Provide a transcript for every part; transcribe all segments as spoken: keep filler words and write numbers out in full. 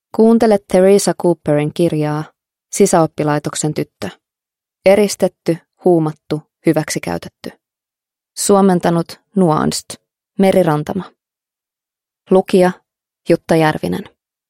Kuuntele Theresa Cooperin kirjaa Sisäoppilaitoksen tyttö. Eristetty, huumattu, hyväksikäytetty. Suomentanut Nuanced, Meri Rantama. Lukija Jutta Järvinen.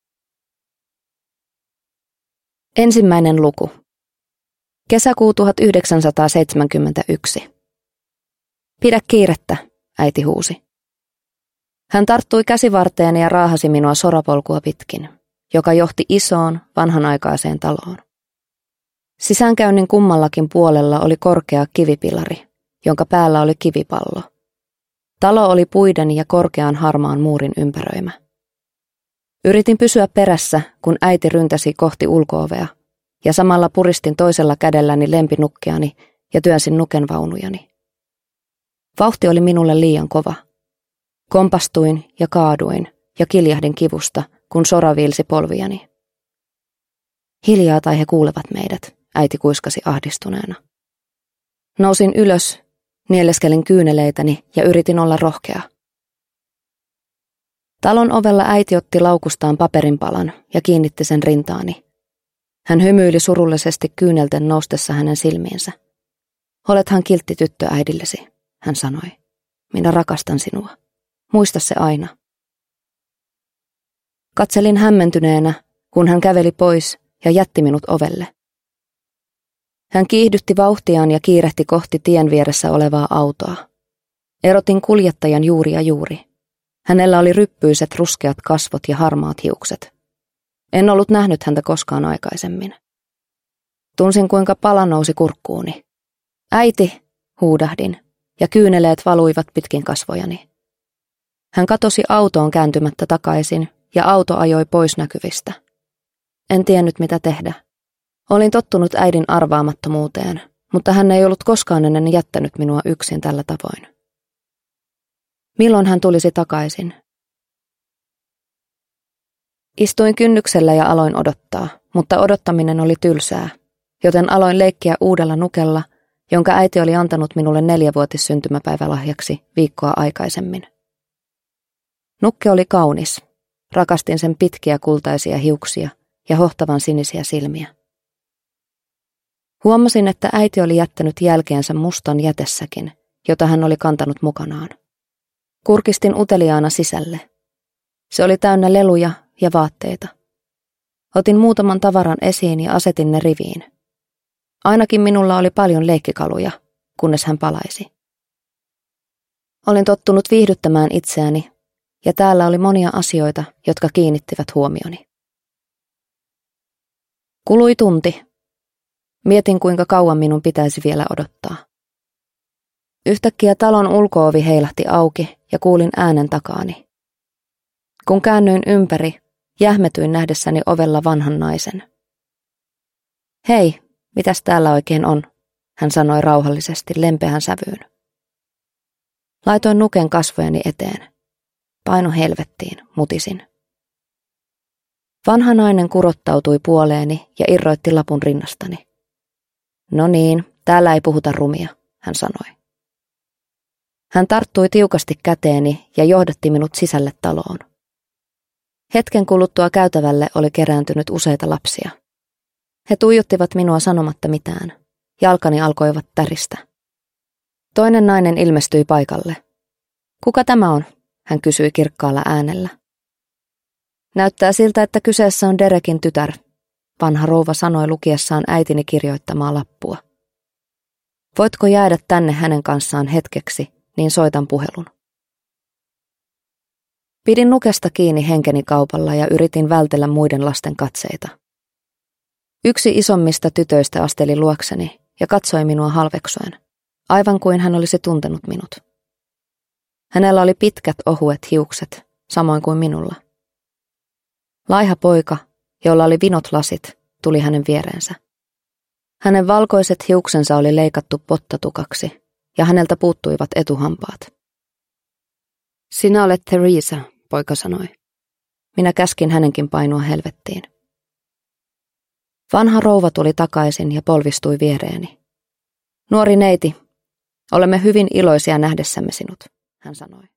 Ensimmäinen luku. Kesäkuu tuhatyhdeksänsataaseitsemänkymmentäyksi. Pidä kiirettä, äiti huusi. Hän tarttui käsivarteeni ja raahasi minua sorapolkua pitkin, joka johti isoon, vanhanaikaiseen taloon. Sisäänkäynnin kummallakin puolella oli korkea kivipilari, jonka päällä oli kivipallo. Talo oli puiden ja korkean harmaan muurin ympäröimä. Yritin pysyä perässä, kun äiti ryntäsi kohti ulko-ovea, ja samalla puristin toisella kädelläni lempinukkeani ja työnsin nukenvaunujani. Vauhti oli minulle liian kova. Kompastuin ja kaaduin ja kiljahdin kivusta, kun sora viilsi polviani. Hiljaa tai he kuulevat meidät, äiti kuiskasi ahdistuneena. Nousin ylös, nieleskelin kyyneleitäni ja yritin olla rohkea. Talon ovella äiti otti laukustaan paperinpalan ja kiinnitti sen rintaani. Hän hymyili surullisesti kyynelten noustessa hänen silmiinsä. Olethan kiltti tyttö äidillesi, hän sanoi. Minä rakastan sinua. Muista se aina. Katselin hämmentyneenä, kun hän käveli pois ja jätti minut ovelle. Hän kiihdytti vauhtiaan ja kiirehti kohti tien vieressä olevaa autoa. Erotin kuljettajan juuri ja juuri. Hänellä oli ryppyiset ruskeat kasvot ja harmaat hiukset. En ollut nähnyt häntä koskaan aikaisemmin. Tunsin, kuinka pala nousi kurkkuuni. Äiti, huudahdin, ja kyyneleet valuivat pitkin kasvojani. Hän katosi autoon kääntymättä takaisin, ja auto ajoi pois näkyvistä. En tiennyt, mitä tehdä. Olin tottunut äidin arvaamattomuuteen, mutta hän ei ollut koskaan ennen jättänyt minua yksin tällä tavoin. Milloin hän tulisi takaisin? Istuin kynnyksellä ja aloin odottaa, mutta odottaminen oli tylsää, joten aloin leikkiä uudella nukella, jonka äiti oli antanut minulle neljävuotissyntymäpäivälahjaksi viikkoa aikaisemmin. Nukke oli kaunis. Rakastin sen pitkiä kultaisia hiuksia ja hohtavan sinisiä silmiä. Huomasin, että äiti oli jättänyt jälkeensä mustan jätessäkin, jota hän oli kantanut mukanaan. Kurkistin uteliaana sisälle. Se oli täynnä leluja ja vaatteita. Otin muutaman tavaran esiin ja asetin ne riviin. Ainakin minulla oli paljon leikkikaluja, kunnes hän palaisi. Olin tottunut viihdyttämään itseäni, ja täällä oli monia asioita, jotka kiinnittivät huomioni. Kului tunti. Mietin, kuinka kauan minun pitäisi vielä odottaa. Yhtäkkiä talon ulko-ovi heilahti auki ja kuulin äänen takaani. Kun käännyin ympäri, jähmetyin nähdessäni ovella vanhan naisen. Hei, mitäs täällä oikein on, hän sanoi rauhallisesti lempeään sävyyn. Laitoin nuken kasvojeni eteen. Paino helvettiin, mutisin. Vanha nainen kurottautui puoleeni ja irroitti lapun rinnastani. No niin, täällä ei puhuta rumia, hän sanoi. Hän tarttui tiukasti käteeni ja johdatti minut sisälle taloon. Hetken kuluttua käytävälle oli kerääntynyt useita lapsia. He tuijottivat minua sanomatta mitään. Jalkani alkoivat täristä. Toinen nainen ilmestyi paikalle. Kuka tämä on? Hän kysyi kirkkaalla äänellä. Näyttää siltä, että kyseessä on Derekin tytär, vanha rouva sanoi lukiessaan äitini kirjoittamaa lappua. Voitko jäädä tänne hänen kanssaan hetkeksi, niin soitan puhelun. Pidin nukesta kiinni henkeni kaupalla ja yritin vältellä muiden lasten katseita. Yksi isommista tytöistä asteli luokseni ja katsoi minua halveksuen, aivan kuin hän olisi tuntenut minut. Hänellä oli pitkät ohuet hiukset, samoin kuin minulla. Laiha poika, jolla oli vinot lasit, tuli hänen viereensä. Hänen valkoiset hiuksensa oli leikattu pottatukaksi, ja häneltä puuttuivat etuhampaat. Sinä olet Theresa, poika sanoi. Minä käskin hänenkin painua helvettiin. Vanha rouva tuli takaisin ja polvistui viereeni. Nuori neiti, olemme hyvin iloisia nähdessämme sinut, hän sanoi.